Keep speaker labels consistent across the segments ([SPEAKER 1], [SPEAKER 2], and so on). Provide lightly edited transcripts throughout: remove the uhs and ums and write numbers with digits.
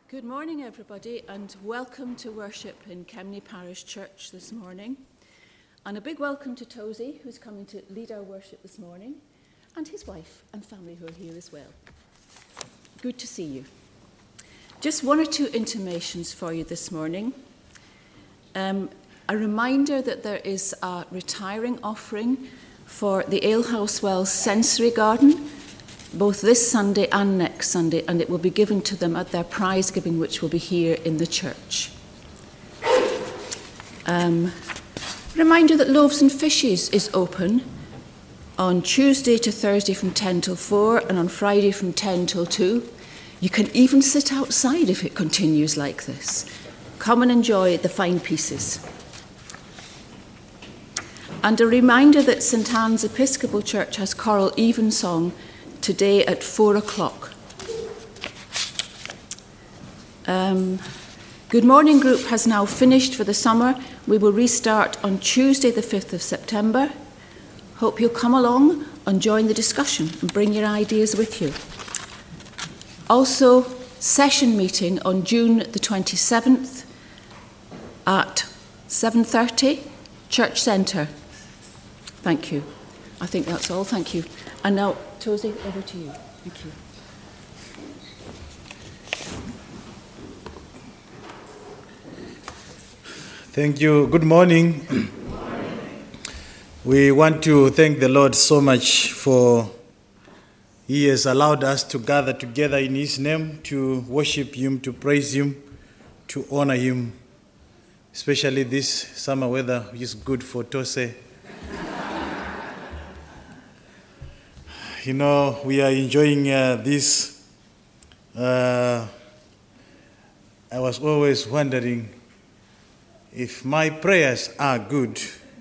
[SPEAKER 1] Good morning, everybody, and welcome to worship in Kemney Parish Church this morning. And a big welcome to Tozy, who's coming to lead our worship this morning, and his wife and family who are here as well. Good to see you. Just one or two intimations for you this morning. A reminder that there is a retiring offering for the Alehouse Wells Sensory Garden, both this Sunday and next Sunday, and it will be given to them at their prize giving, which will be here in the church. Reminder that Loaves and Fishes is open on Tuesday to Thursday from 10 till 4 and on Friday from 10 till 2. You can even sit outside if it continues like this. Come and enjoy the fine pieces. And a reminder that St Anne's Episcopal Church has choral evensong today at 4 o'clock. Good Morning Group has now finished for the summer. We will restart on Tuesday the 5th of September. Hope you'll come along and join the discussion and bring your ideas with you. Also, session meeting on June the 27th at 7:30, Church Centre. Thank you. I think that's all. Thank you. And now, Tozy, over to you. Thank you.
[SPEAKER 2] Thank you. Good morning. Good morning. We want to thank the Lord so much for He has allowed us to gather together in His name to worship Him, to praise Him, to honor Him. Especially this summer weather is good for Tose. You know, we are enjoying this. I was always wondering if my prayers are good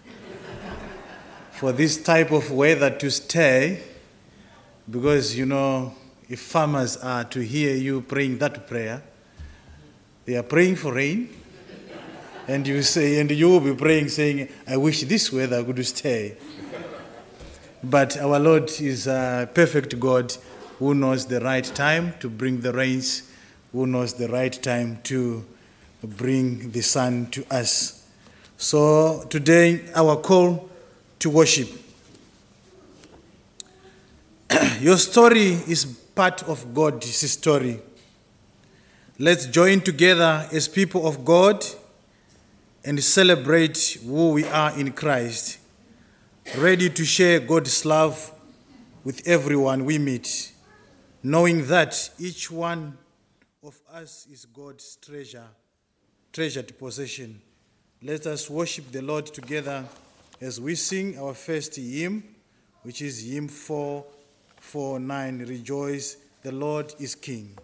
[SPEAKER 2] for this type of weather to stay, because, you know, if farmers are to hear you praying that prayer, they are praying for rain, and you say, and you will be praying saying, I wish this weather could stay. But our Lord is a perfect God who knows the right time to bring the rains, who knows the right time to bring the sun to us. So today, our call to worship. Your story is part of God's story. Let's join together as people of God and celebrate who we are in Christ, ready to share God's love with everyone we meet, knowing that each one of us is God's treasured possession. Let us worship the Lord together as we sing our first hymn, which is hymn 449, Rejoice, the Lord is King.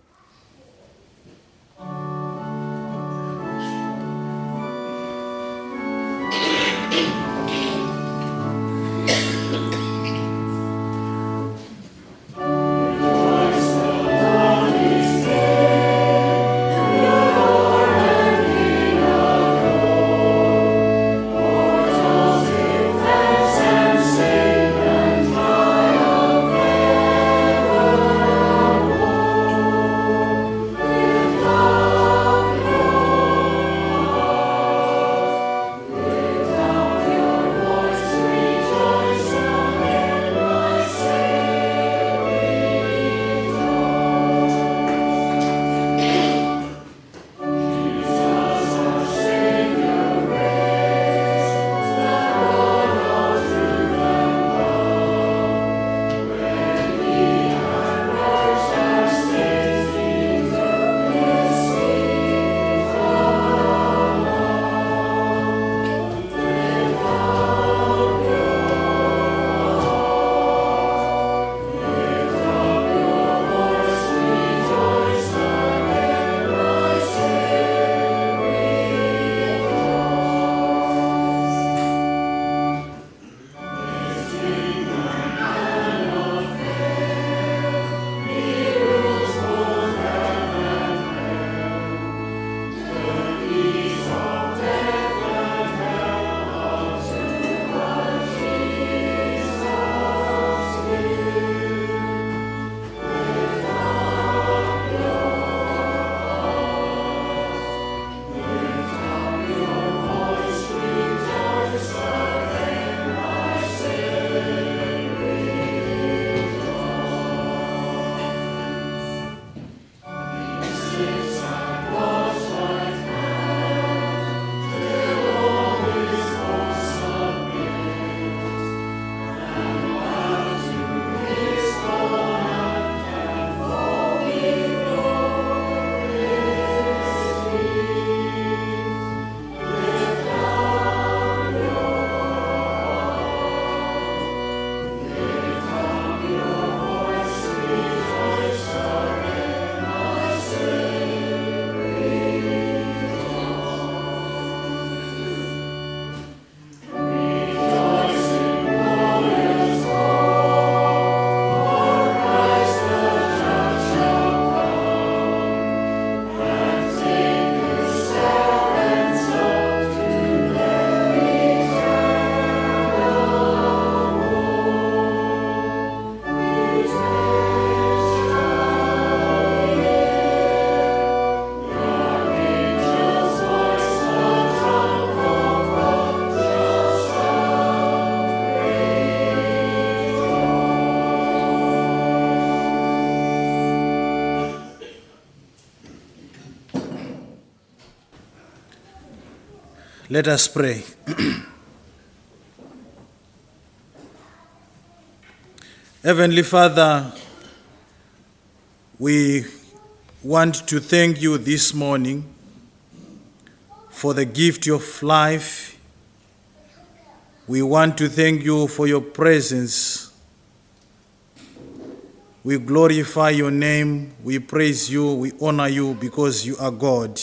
[SPEAKER 2] Let us pray. Heavenly Father, we want to thank you this morning for the gift of life. We want to thank you for your presence. We glorify your name, we praise you, we honor you because you are God.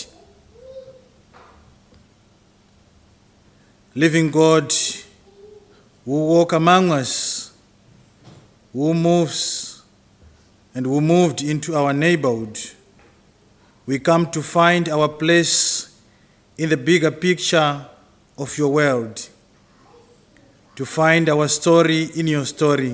[SPEAKER 2] Living God, who walk among us, who moves and who moved into our neighborhood, we come to find our place in the bigger picture of your world, to find our story in your story.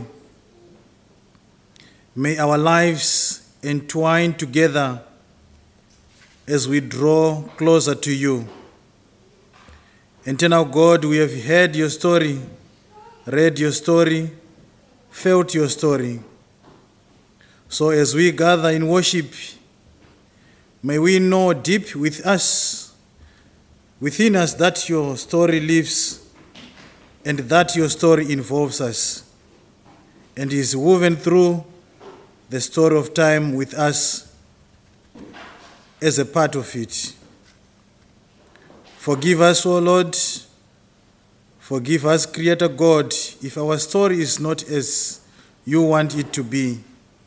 [SPEAKER 2] May our lives entwine together as we draw closer to you. Eternal God, we have heard your story, read your story, felt your story. So as we gather in worship, may we know deep within us that your story lives and that your story involves us and is woven through the story of time with us as a part of it. Forgive us, O Lord. Forgive us, Creator God, if our story is not as you want it to be.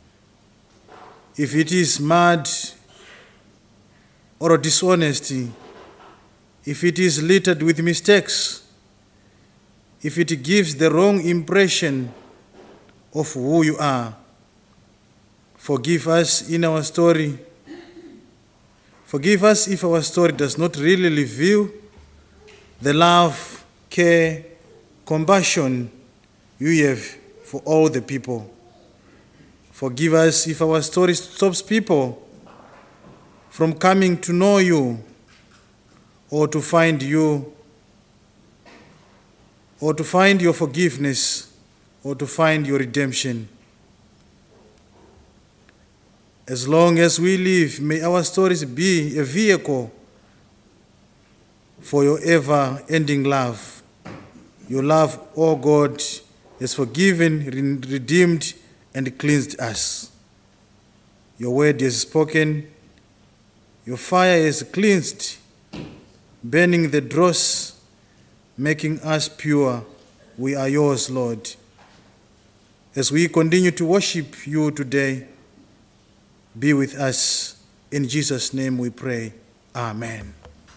[SPEAKER 2] If it is mad or dishonesty, if it is littered with mistakes, if it gives the wrong impression of who you are, forgive us in our story. Forgive us if our story does not really reveal the love, care, compassion you have for all the people. Forgive us if our story stops people from coming to know you or to find you, or to find your forgiveness, or to find your redemption. As long as we live, may our stories be a vehicle for your ever-ending love. Your love, O God, has forgiven, redeemed, and cleansed us. Your word is spoken. Your fire is cleansed, burning the dross, making us pure. We are yours, Lord. As we continue to worship you today, be with us. In Jesus' name we pray. Amen.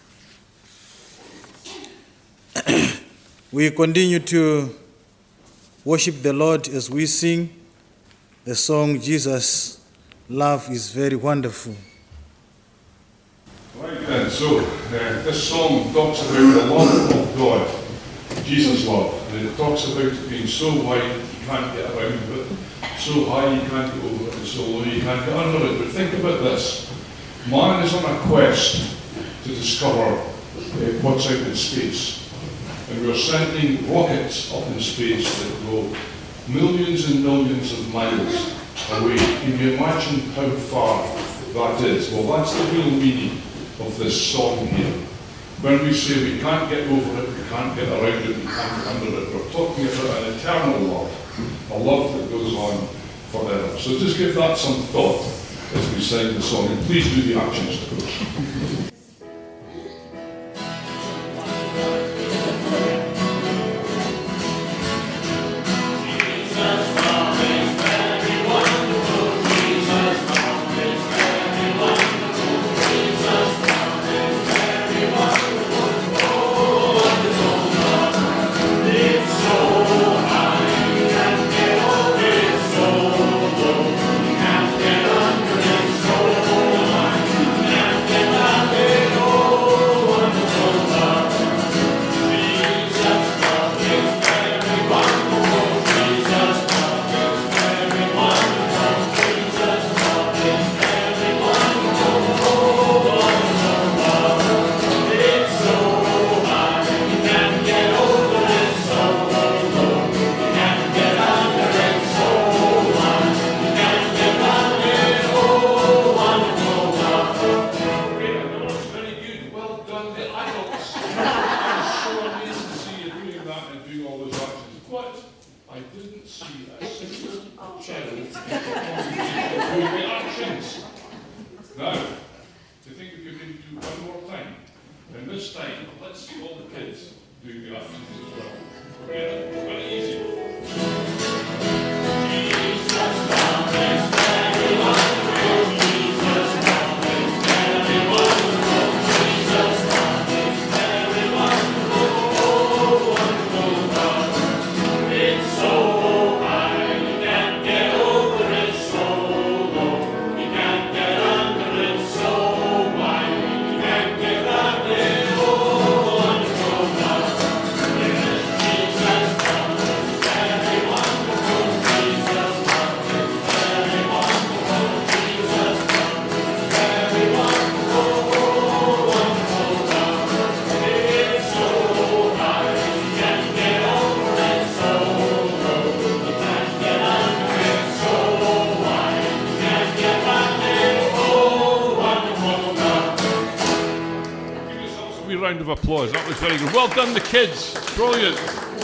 [SPEAKER 2] We continue to worship the Lord as we sing the song, Jesus, Love is Very Wonderful.
[SPEAKER 3] Right then, so this song talks about the love of God, Jesus' love. And it talks about it being so wide you can't get around it, so high you can't go over it, and so low you can't get under it. But think about this. Man is on a quest to discover what's out in space. And we're sending rockets up in space that go millions and millions of miles away. Can you imagine how far that is? Well, that's the real meaning of this song here. When we say we can't get over it, we can't get around it, we can't get under it, we're talking about an eternal love, a love that goes on forever. So just give that some thought as we sing the song, and please do the actions to course.
[SPEAKER 4] Can't get under it, so I can't get
[SPEAKER 3] Will be actions. Now, do you think we could do one more time? And this time, let's all the kids do the actions as well. Okay, very easy. Round of applause. That was very good. Well done, the kids. Brilliant.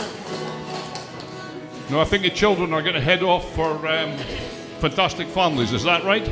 [SPEAKER 3] Now, I think the children are going to head off for Fantastic Families. Is that right?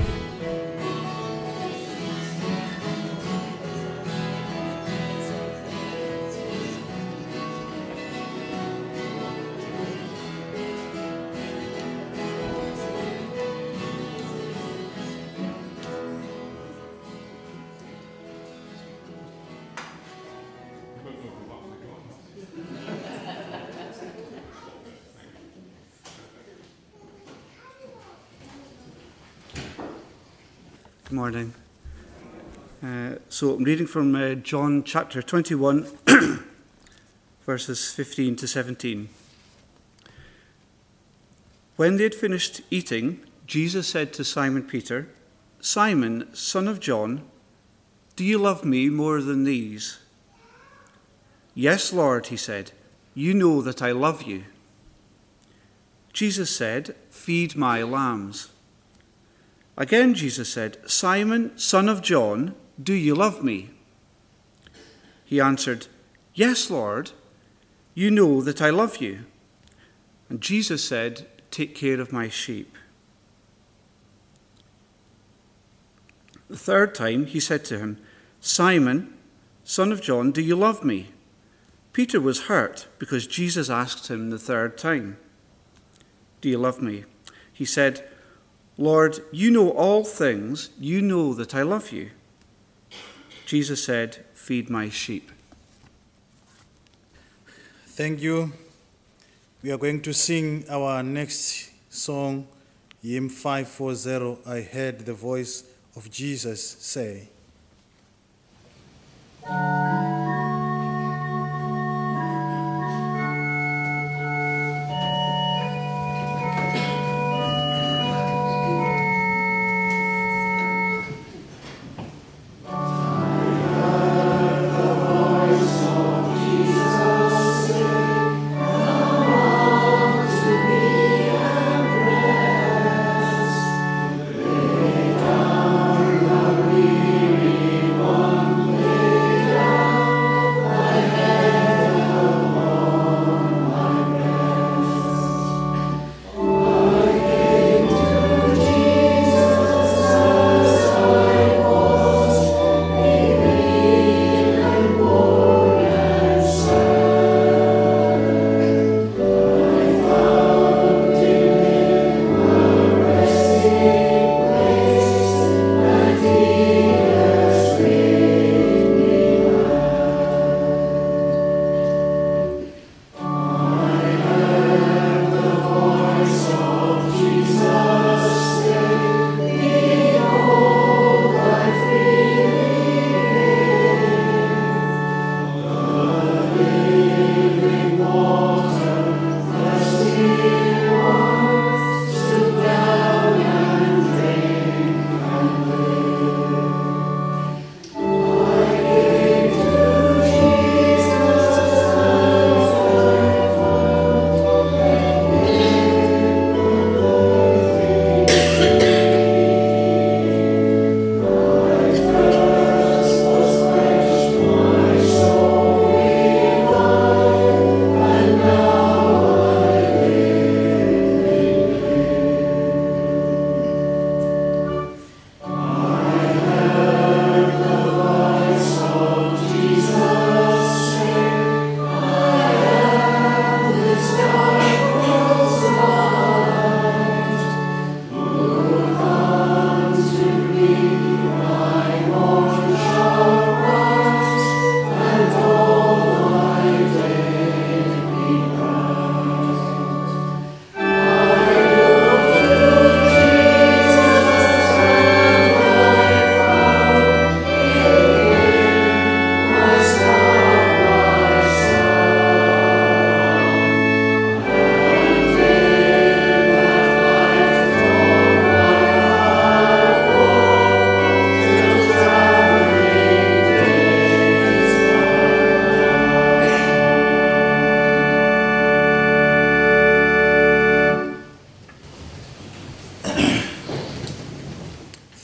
[SPEAKER 4] Good morning. So I'm reading from John chapter 21, verses 15 to 17. When they had finished eating, Jesus said to Simon Peter, "Simon, son of John, do you love me more than these?" "Yes, Lord," he said, "you know that I love you." Jesus said, "Feed my lambs." Again Jesus said, "Simon, son of John, do you love me?" He answered, "Yes, Lord, you know that I love you." And Jesus said, "Take care of my sheep." The third time he said to him, "Simon, son of John, do you love me?" Peter was hurt because Jesus asked him the third time, "Do you love me?" He said, "Lord, you know all things. You know that I love you." Jesus said, "Feed my sheep."
[SPEAKER 2] Thank you. We are going to sing our next song, hymn 540, I Heard the Voice of Jesus Say.
[SPEAKER 5] Down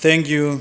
[SPEAKER 2] Thank you.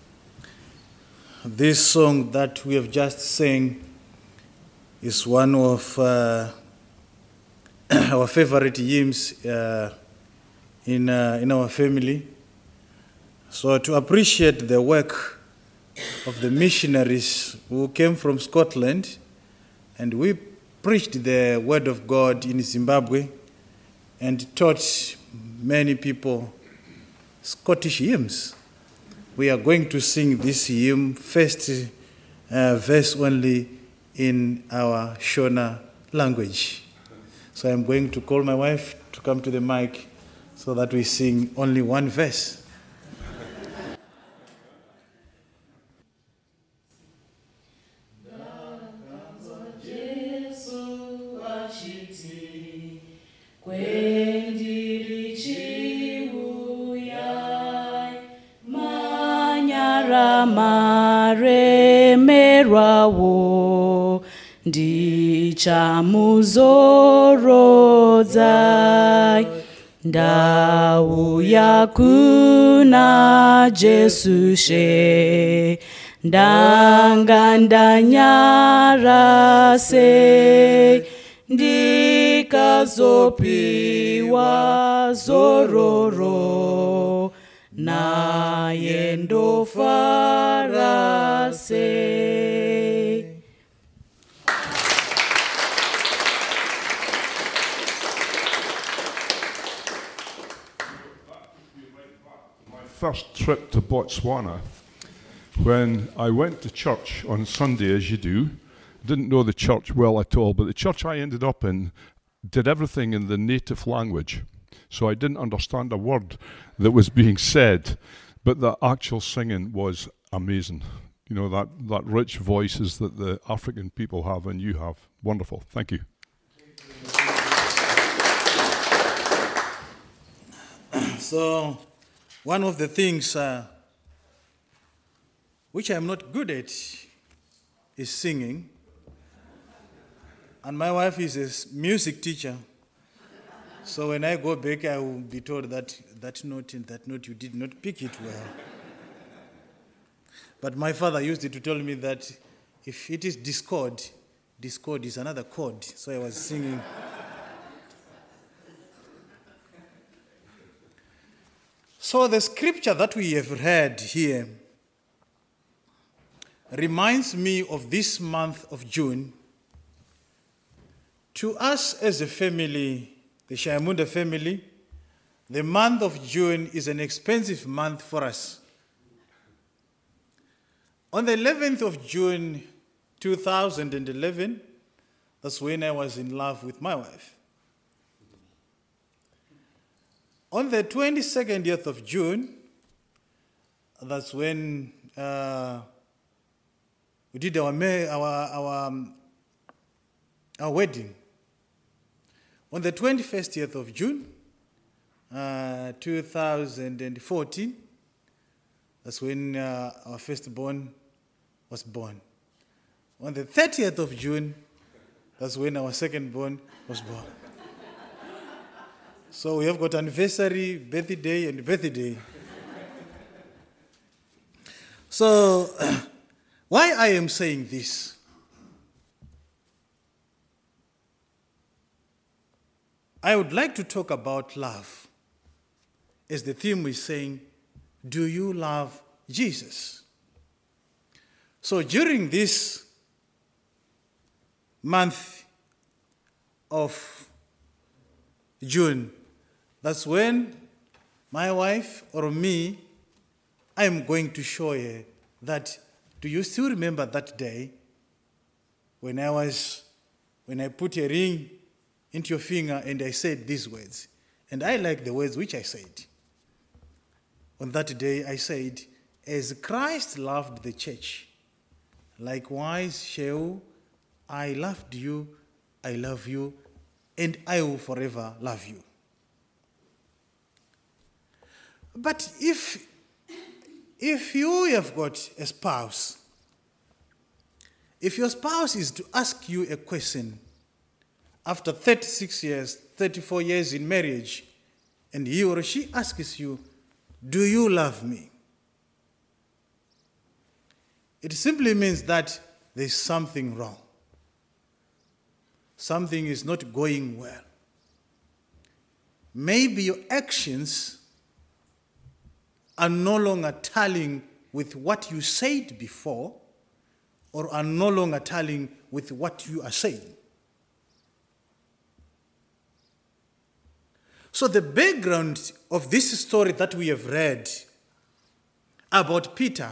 [SPEAKER 2] This song that we have just sang is one of our favorite hymns in our family. So to appreciate the work of the missionaries who came from Scotland, and we preached the word of God in Zimbabwe and taught many people Scottish hymns. We are going to sing this hymn, first verse only in our Shona language. So I'm going to call my wife to come to the mic so that we sing only one verse.
[SPEAKER 5] Maremerwawo ndichamuzorodza ndauya kuna Jesu she ndanga ndanyarase ndikazopiwa zororo naye ndofarase.
[SPEAKER 3] My first trip to Botswana, when I went to church on Sunday, as you do, didn't know the church well at all, but the church I ended up in did everything in the native language. So I didn't understand a word that was being said, but the actual singing was amazing. You know, that rich voices that the African people have and you have. Wonderful. Thank you.
[SPEAKER 2] So, one of the things which I'm not good at is singing. And my wife is a music teacher. So when I go back, I will be told that note and that note, you did not pick it well. But my father used it to tell me that if it is discord is another chord. So I was singing. So the scripture that we have read here reminds me of this month of June. To us as a family, the Shayamunda family, the month of June is an expensive month for us. On the 11th of June, 2011, that's when I was in love with my wife. On the 22nd of June, that's when we did our wedding. On the 21st of June, 2014, that's when our firstborn was born. On the 30th of June, that's when our secondborn was born. So we have got anniversary, birthday, and birthday. So why I am saying this? I would like to talk about love, as the theme is saying, do you love Jesus? So during this month of June, that's when my wife or me, I'm going to show her that, do you still remember that day when I put a ring into your finger and I said these words? And I like the words which I said. On that day I said, as Christ loved the church, likewise shall I loved you, I love you, and I will forever love you. But if you have got a spouse, if your spouse is to ask you a question after 36 years, 34 years in marriage, and he or she asks you, do you love me? It simply means that there's something wrong. Something is not going well. Maybe your actions are no longer tallying with what you said before, or are no longer tallying with what you are saying. So the background of this story that we have read about Peter,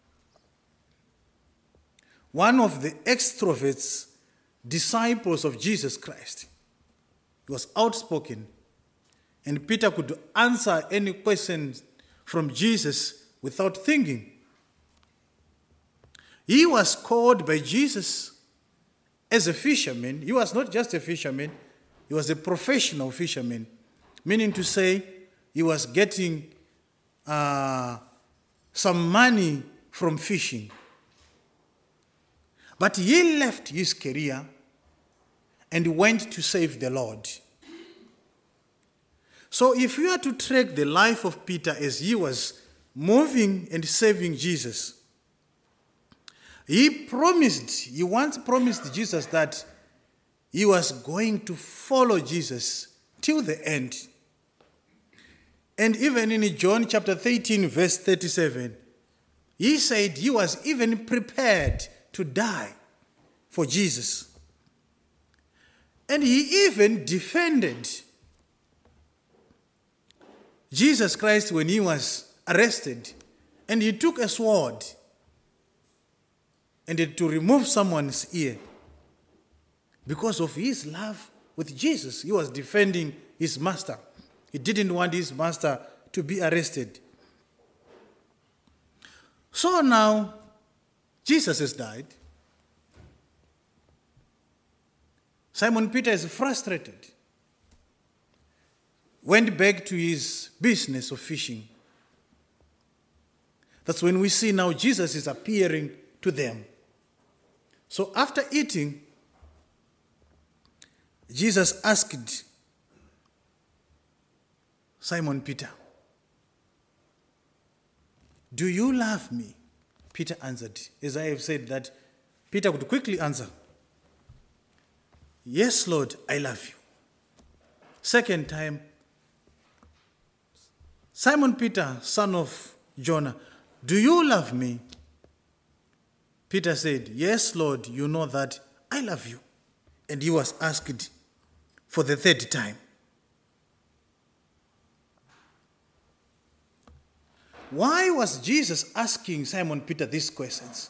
[SPEAKER 2] one of the extroverts, disciples of Jesus Christ, he was outspoken, and Peter could answer any question from Jesus without thinking. He was called by Jesus as a fisherman. He was not just a fisherman, he was a professional fisherman, meaning to say he was getting some money from fishing. But he left his career and went to save the Lord. So if you are to track the life of Peter as he was moving and saving Jesus, he once promised Jesus that he was going to follow Jesus till the end. And even in John chapter 13, verse 37, he said he was even prepared to die for Jesus. And he even defended Jesus Christ when he was arrested. And he took a sword and to remove someone's ear. Because of his love with Jesus, he was defending his master. He didn't want his master to be arrested. So now, Jesus has died. Simon Peter is frustrated. Went back to his business of fishing. That's when we see now Jesus is appearing to them. So after eating, Jesus asked Simon Peter, "Do you love me?" Peter answered, as I have said, that Peter could quickly answer, "Yes, Lord, I love you." Second time, "Simon Peter, son of Jonah, do you love me?" Peter said, "Yes, Lord, you know that I love you." And he was asked for the third time. Why was Jesus asking Simon Peter these questions?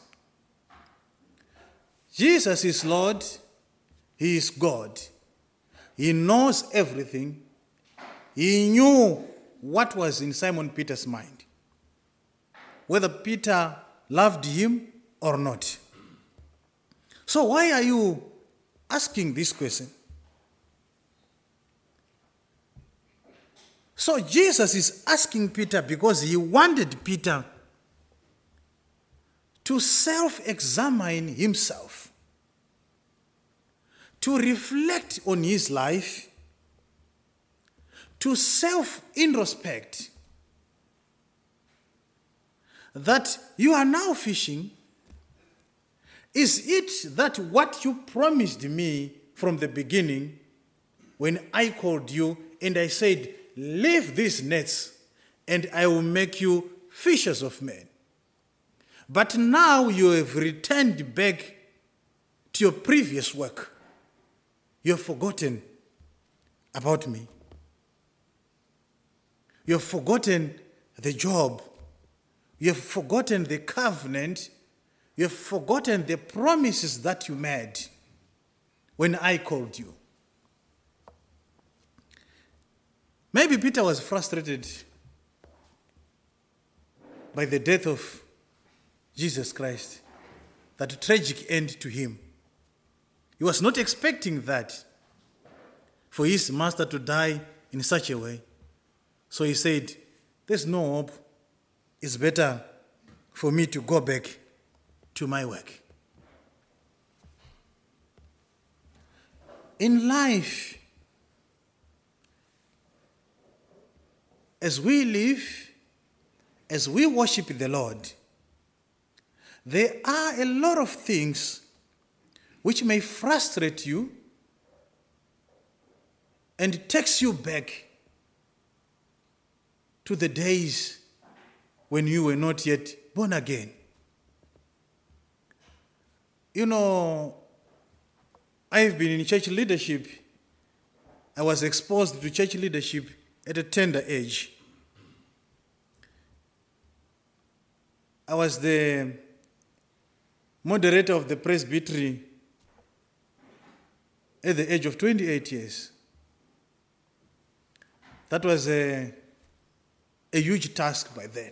[SPEAKER 2] Jesus is Lord. He is God. He knows everything. He knew what was in Simon Peter's mind, whether Peter loved him or not. So why are you asking this question? So Jesus is asking Peter because he wanted Peter to self-examine himself, to reflect on his life, to self-introspect that you are now fishing. Is it that what you promised me from the beginning when I called you and I said, leave these nets and I will make you fishers of men? But now you have returned back to your previous work. You have forgotten about me. You have forgotten the job. You have forgotten the covenant. You have forgotten the promises that you made when I called you. Maybe Peter was frustrated by the death of Jesus Christ, that tragic end to him. He was not expecting that, for his master to die in such a way. So he said, there's no hope. It's better for me to go back to my work. In life, as we live, as we worship the Lord, there are a lot of things which may frustrate you and it takes you back to the days when you were not yet born again. You know, I've been in church leadership. I was exposed to church leadership at a tender age. I was the moderator of the presbytery at the age of 28 years. That was a huge task by then.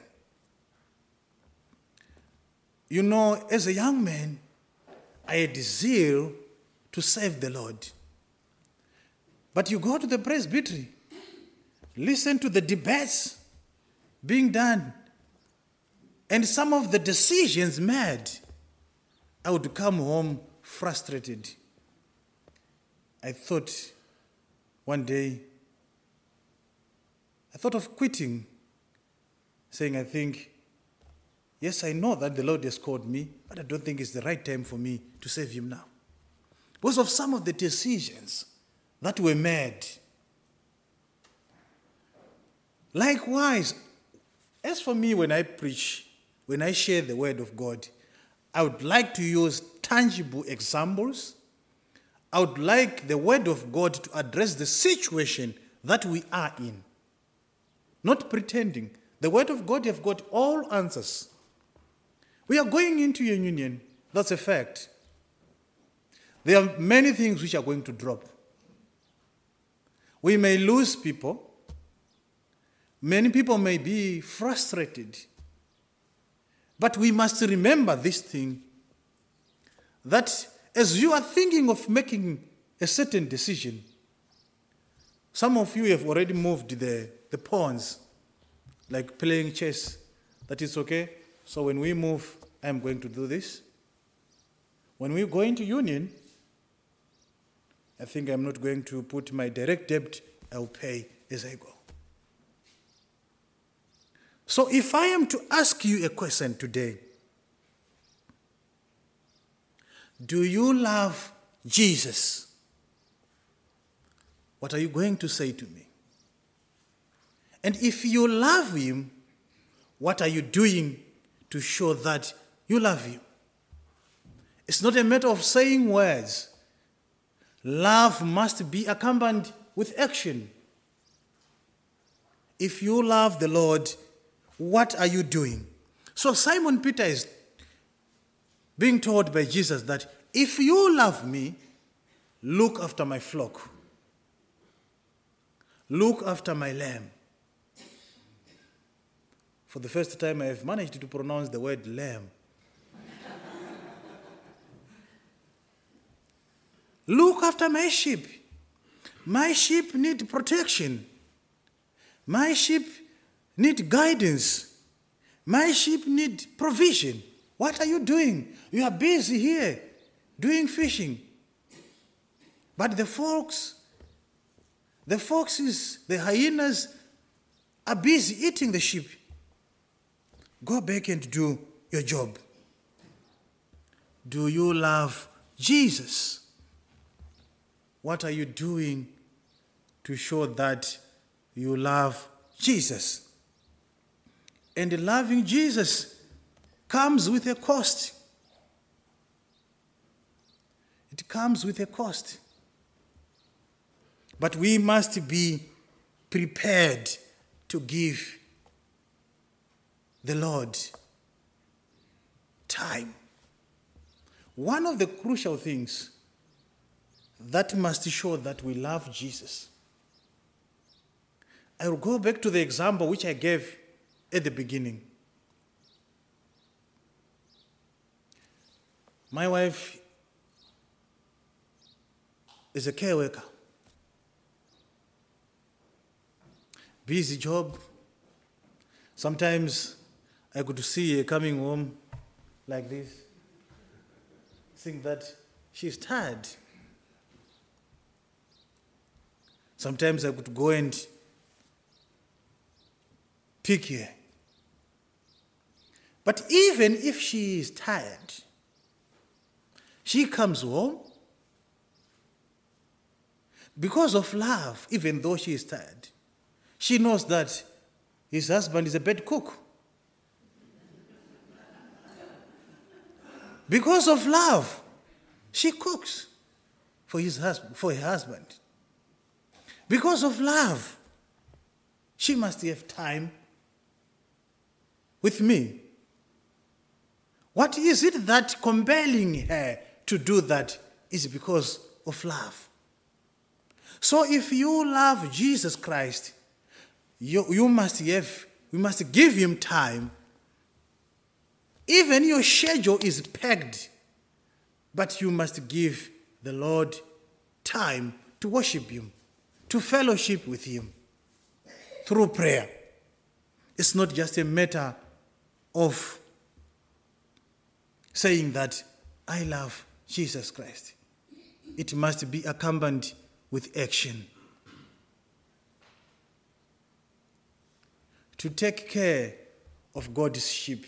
[SPEAKER 2] You know, as a young man, I had zeal to serve the Lord. But you go to the presbytery, listen to the debates being done, and some of the decisions made, I would come home frustrated. I thought one day, I thought of quitting, saying, I think, yes, I know that the Lord has called me, but I don't think it's the right time for me to serve him now. Because of some of the decisions that were made. Likewise, as for me, when I preach, when I share the word of God, I would like to use tangible examples. I would like the word of God to address the situation that we are in. Not pretending. The word of God have got all answers. We are going into a union. That's a fact. There are many things which are going to drop. We may lose people. Many people may be frustrated. But we must remember this thing, that as you are thinking of making a certain decision, some of you have already moved the pawns, like playing chess, that is okay. So when we move, I'm going to do this. When we go into union, I think I'm not going to put my direct debt, I'll pay as I go. So if I am to ask you a question today, do you love Jesus? What are you going to say to me? And if you love him, what are you doing to show that you love him? It's not a matter of saying words. Love must be accompanied with action. If you love the Lord, what are you doing? So Simon Peter is being told by Jesus that if you love me, look after my flock. Look after my lamb. For the first time, I have managed to pronounce the word lamb. Look after my sheep. My sheep need protection. My sheep need guidance. My sheep need provision. What are you doing? You are busy here doing fishing. But the foxes, the hyenas are busy eating the sheep. Go back and do your job. Do you love Jesus? What are you doing to show that you love Jesus? And loving Jesus comes with a cost. It comes with a cost. But we must be prepared to give the Lord time. One of the crucial things that must show that we love Jesus. I will go back to the example which I gave at the beginning. My wife is a care worker. Busy job. Sometimes I could see her coming home like this. Think that she's tired. Sometimes I could go and pick her. But even if she is tired, she comes home because of love, even though she is tired. She knows that his husband is a bad cook. Because of love, she cooks for her husband. Because of love, she must have time with me. What is it that compelling her to do that is because of love. So if you love Jesus Christ, you must give him time. Even your schedule is packed, but you must give the Lord time to worship him, to fellowship with him through prayer. It's not just a matter of saying that I love Jesus Christ. It must be accompanied with action. To take care of God's sheep.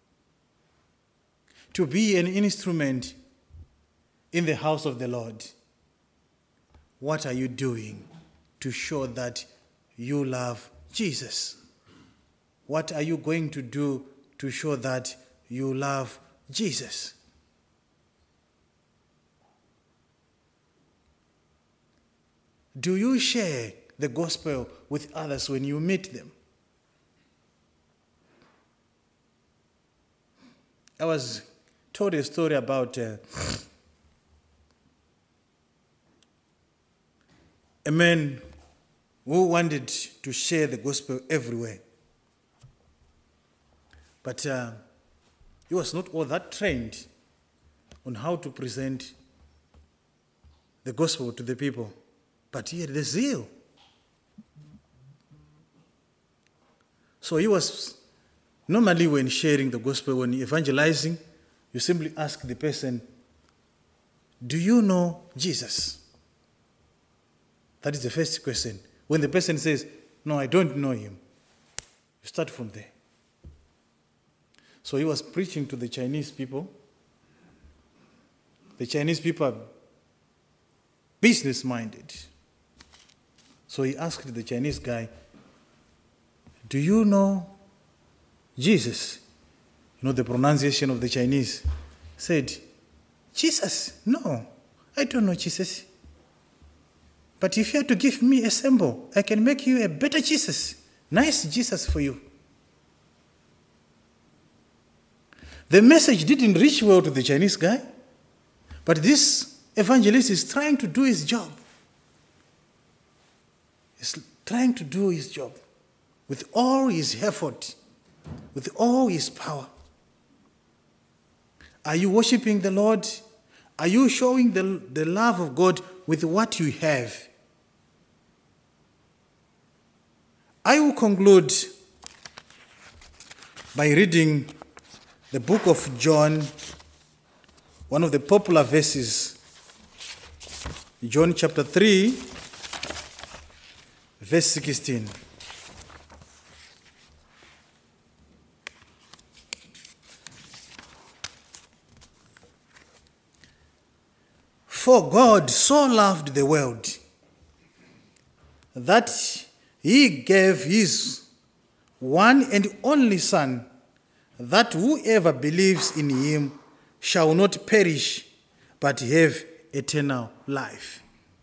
[SPEAKER 2] To be an instrument in the house of the Lord. What are you doing to show that you love Jesus? What are you going to do to show that you love Jesus? Do you share the gospel with others when you meet them? I was told a story about a man who wanted to share the gospel everywhere. But he was not all that trained on how to present the gospel to the people. But he had the zeal. So he was, normally when sharing the gospel, when evangelizing, you simply ask the person, do you know Jesus? That is the first question. When the person says, no, I don't know him, you start from there. So he was preaching to the Chinese people. The Chinese people are business-minded. So he asked the Chinese guy, do you know Jesus? You know the pronunciation of the Chinese. Said, Jesus? No, I don't know Jesus. But if you have to give me a symbol, I can make you a better Jesus. Nice Jesus for you. The message didn't reach well to the Chinese guy, but this evangelist is trying to do his job. He's trying to do his job with all his effort, with all his power. Are you worshiping the Lord? Are you showing the love of God with what you have? I will conclude by reading the book of John, one of the popular verses, John chapter 3, verse 16. For God so loved the world that he gave his one and only Son, that whoever believes in him shall not perish, but have eternal life.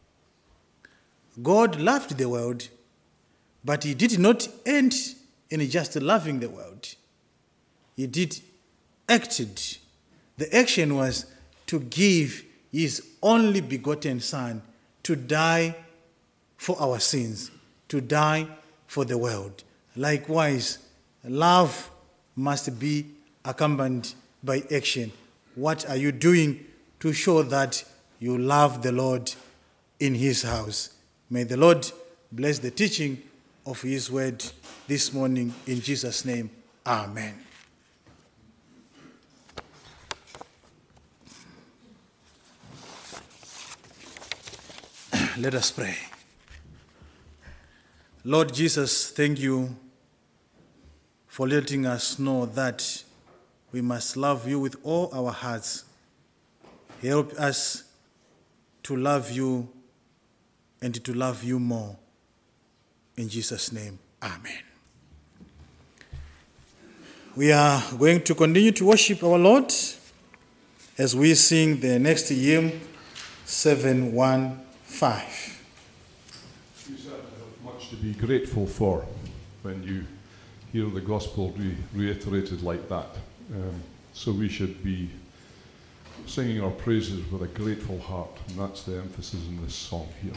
[SPEAKER 2] God loved the world, but he did not end in just loving the world. He acted. The action was to give his only begotten Son to die for our sins, to die for the world. Likewise, love must be accompanied by action. What are you doing to show that you love the Lord in his house? May the Lord bless the teaching of his word this morning in Jesus' name. Amen. Let us pray. Lord Jesus, thank you for letting us know that we must love you with all our hearts. Help us to love you and to love you more. In Jesus' name, amen. We are going to continue to worship our Lord as we sing the next hymn, 715.
[SPEAKER 3] You certainly have much to be grateful for when you hear the gospel reiterated like that. So we should be singing our praises with a grateful heart, and that's the emphasis in this song here.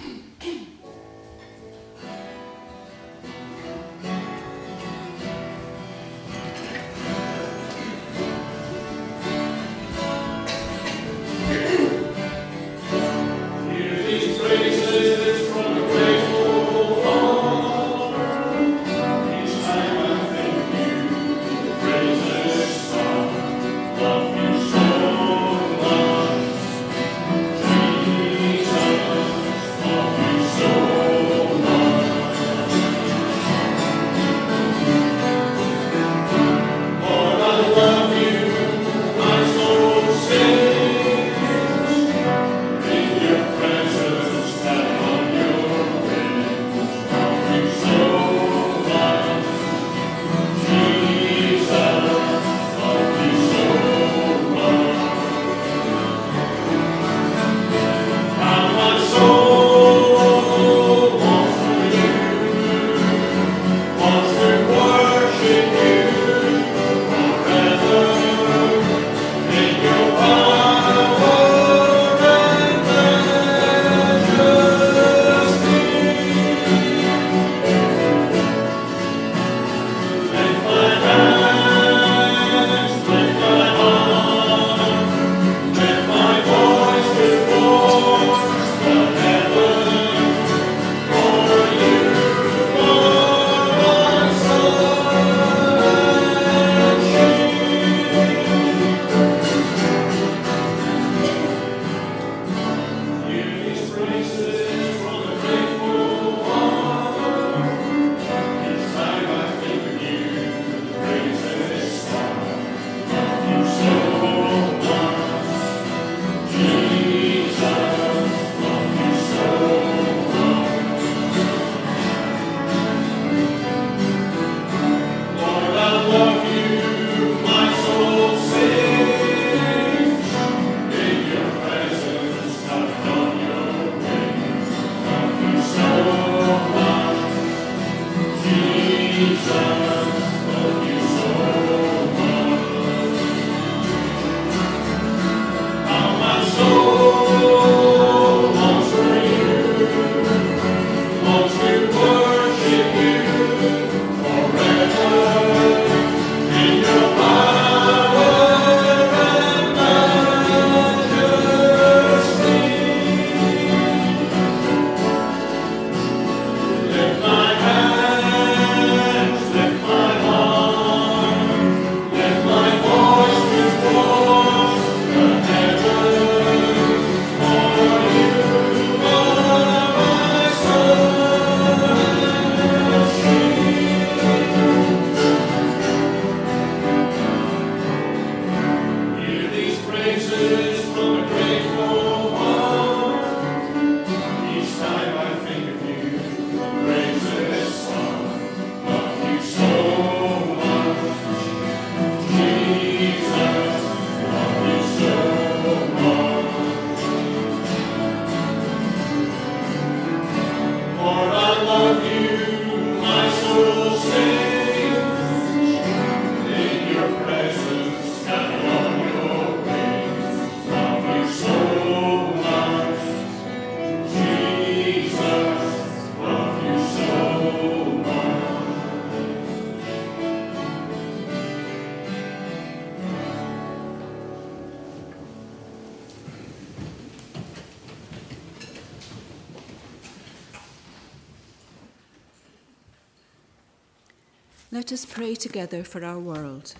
[SPEAKER 1] Let us pray together for our world.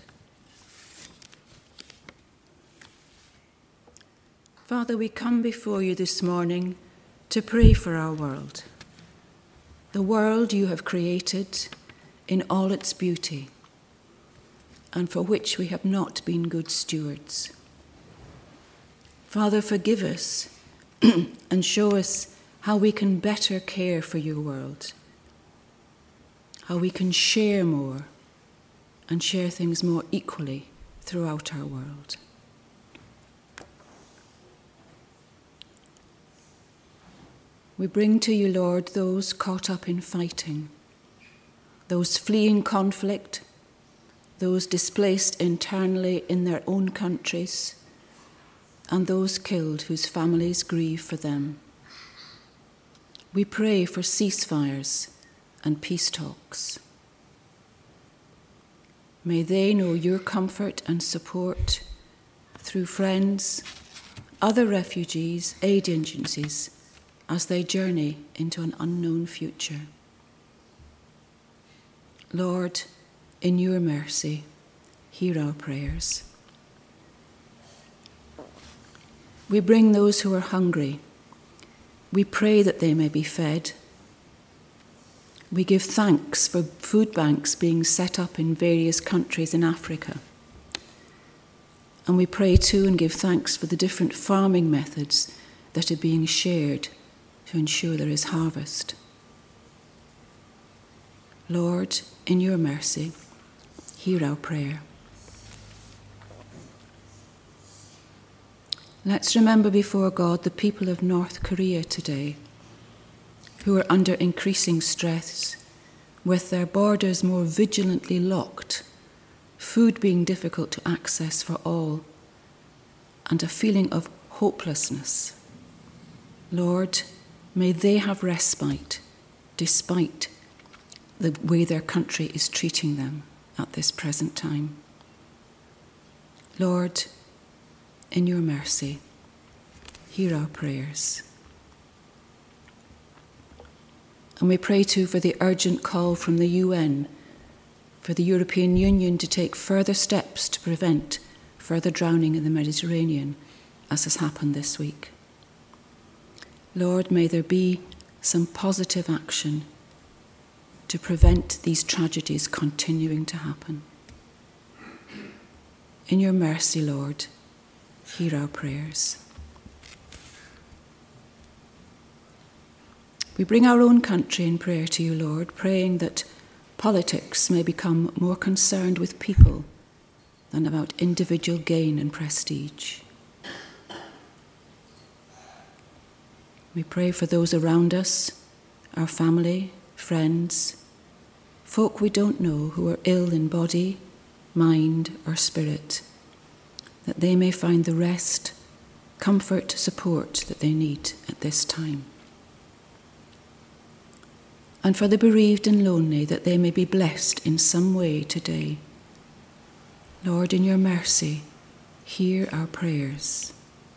[SPEAKER 1] Father, we come before you this morning to pray for our world, the world you have created in all its beauty. and for which we have not been good stewards. Father, forgive us and show us how we can better care for your world, how we can share more and share things more equally throughout our world. We bring to you, Lord, those caught up in fighting, those fleeing conflict, those displaced internally in their own countries, and those killed whose families grieve for them. We pray for ceasefires and peace talks. May they know your comfort and support through friends, other refugees, aid agencies, as they journey into an unknown future. Lord, in your mercy, hear our prayers. We bring those who are hungry. We pray that they may be fed. We give thanks for food banks being set up in various countries in Africa. And we pray too and give thanks for the different farming methods that are being shared to ensure there is harvest. Lord, in your mercy, hear our prayer. Let's remember before God the people of North Korea today, who are under increasing stress, with their borders more vigilantly locked, food being difficult to access for all, and a feeling of hopelessness. Lord, may they have respite despite the way their country is treating them at this present time. Lord, in your mercy, hear our prayers. And we pray too for the urgent call from the UN for the European Union to take further steps to prevent further drowning in the Mediterranean, as has happened this week. Lord, may there be some positive action to prevent these tragedies continuing to happen. In your mercy, Lord, hear our prayers. We bring our own country in prayer to you, Lord, praying that politics may become more concerned with people than about individual gain and prestige. We pray for those around us, our family, friends, folk we don't know who are ill in body, mind, or spirit, that they may find the rest, comfort, support that they need at this time. And for the bereaved and lonely, that they may be blessed in some way today. Lord, in your mercy, hear our prayers.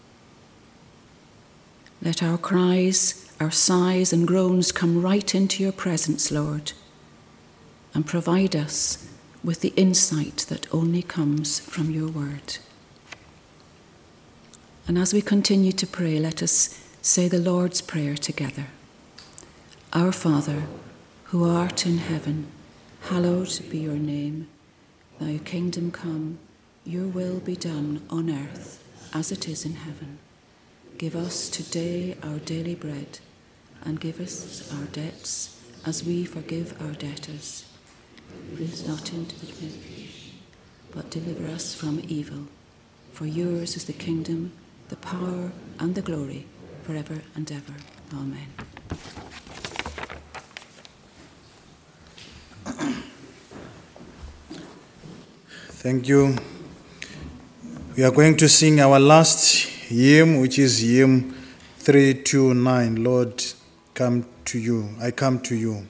[SPEAKER 1] Let our cries, our sighs and groans come right into your presence, Lord, and provide us with the insight that only comes from your word. And as we continue to pray, let us say the Lord's Prayer together. Our Father, who art in heaven, hallowed be your name. Thy kingdom come, your will be done on earth as it is in heaven. Give us today our daily bread, and give us our debts as we forgive our debtors. Lead us not into temptation, but deliver us from evil. For yours is the kingdom, the power, and the glory, forever and ever. Amen.
[SPEAKER 2] Thank you. We are going to sing our last hymn, which is hymn 329. Lord, come to you. I come to you.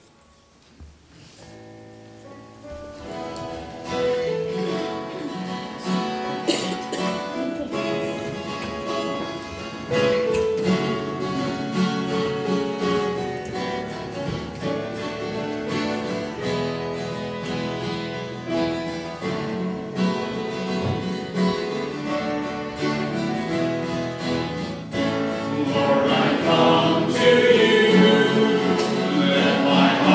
[SPEAKER 6] Lord, I come to you. Let my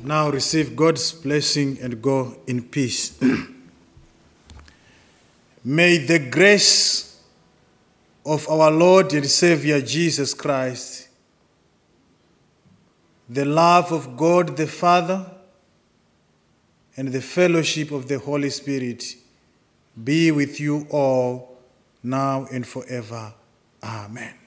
[SPEAKER 2] Now receive God's blessing and go in peace. May the grace of our Lord and Savior Jesus Christ, the love of God the Father, and the fellowship of the Holy Spirit be with you all now and forever. Amen.